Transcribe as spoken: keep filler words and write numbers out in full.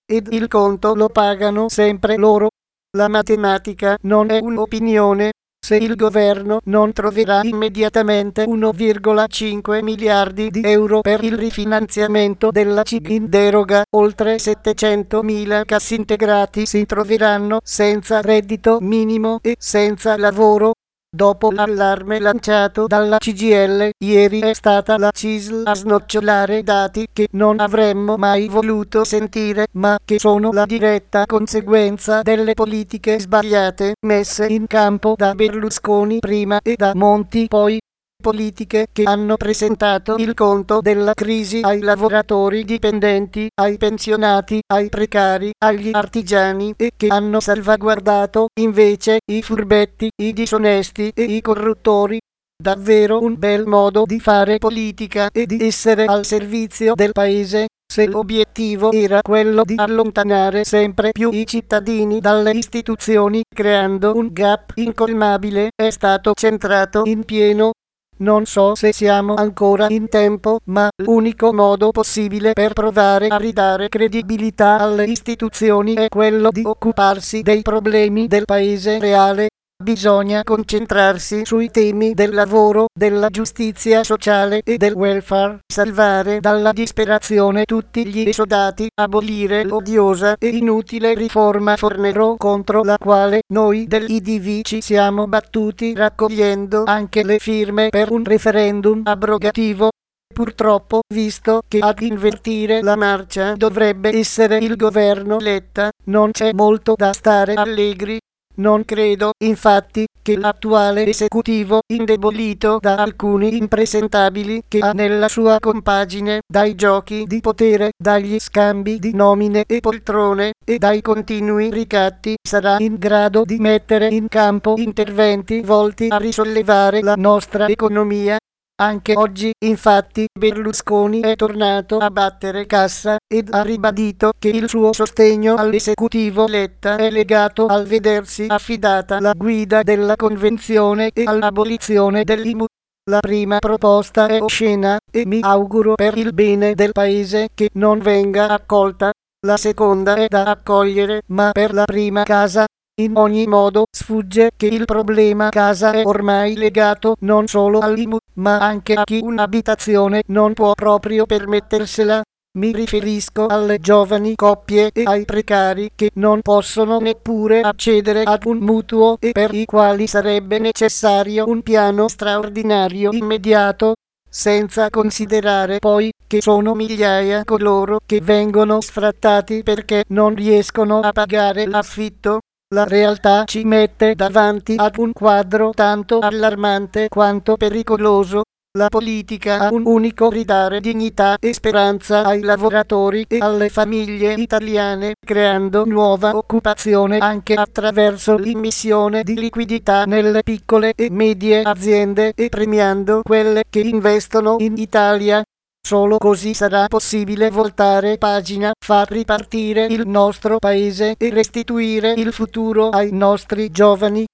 ed il conto lo pagano sempre loro. La matematica non è un'opinione. Se il governo non troverà immediatamente uno virgola cinque miliardi di euro per il rifinanziamento della C I G in deroga, oltre settecentomila cassintegrati si troveranno senza reddito minimo e senza lavoro. Dopo l'allarme lanciato dalla C G I L, ieri è stata la C I S L a snocciolare dati che non avremmo mai voluto sentire, ma che sono la diretta conseguenza delle politiche sbagliate messe in campo da Berlusconi prima e da Monti poi. Politiche che hanno presentato il conto della crisi ai lavoratori dipendenti, ai pensionati, ai precari, agli artigiani e che hanno salvaguardato invece i furbetti, i disonesti e i corruttori. Davvero un bel modo di fare politica e di essere al servizio del paese. Se l'obiettivo era quello di allontanare sempre più i cittadini dalle istituzioni, creando un gap incolmabile, è stato centrato in pieno. Non so se siamo ancora in tempo, ma l'unico modo possibile per provare a ridare credibilità alle istituzioni è quello di occuparsi dei problemi del paese reale. Bisogna concentrarsi sui temi del lavoro, della giustizia sociale e del welfare, salvare dalla disperazione tutti gli esodati, abolire l'odiosa e inutile riforma Fornero contro la quale noi dell'I D V ci siamo battuti raccogliendo anche le firme per un referendum abrogativo. Purtroppo, visto che ad invertire la marcia dovrebbe essere il governo Letta, non c'è molto da stare allegri. Non credo, infatti, che l'attuale esecutivo, indebolito da alcuni impresentabili che ha nella sua compagine, dai giochi di potere, dagli scambi di nomine e poltrone e dai continui ricatti, sarà in grado di mettere in campo interventi volti a risollevare la nostra economia. Anche oggi, infatti, Berlusconi è tornato a battere cassa ed ha ribadito che il suo sostegno all'esecutivo Letta è legato al vedersi affidata la guida della convenzione e all'abolizione dell'I M U. La prima proposta è oscena e mi auguro per il bene del paese che non venga accolta. La seconda è da accogliere, ma per la prima casa. In ogni modo, sfugge che il problema casa è ormai legato non solo all'I M U, ma anche a chi un'abitazione non può proprio permettersela. Mi riferisco alle giovani coppie e ai precari che non possono neppure accedere ad un mutuo e per i quali sarebbe necessario un piano straordinario immediato. Senza considerare poi che sono migliaia coloro che vengono sfrattati perché non riescono a pagare l'affitto. La realtà ci mette davanti ad un quadro tanto allarmante quanto pericoloso. La politica ha un unico ridare dignità e speranza ai lavoratori e alle famiglie italiane, creando nuova occupazione anche attraverso l'immissione di liquidità nelle piccole e medie aziende e premiando quelle che investono in Italia. Solo così sarà possibile voltare pagina, far ripartire il nostro paese e restituire il futuro ai nostri giovani.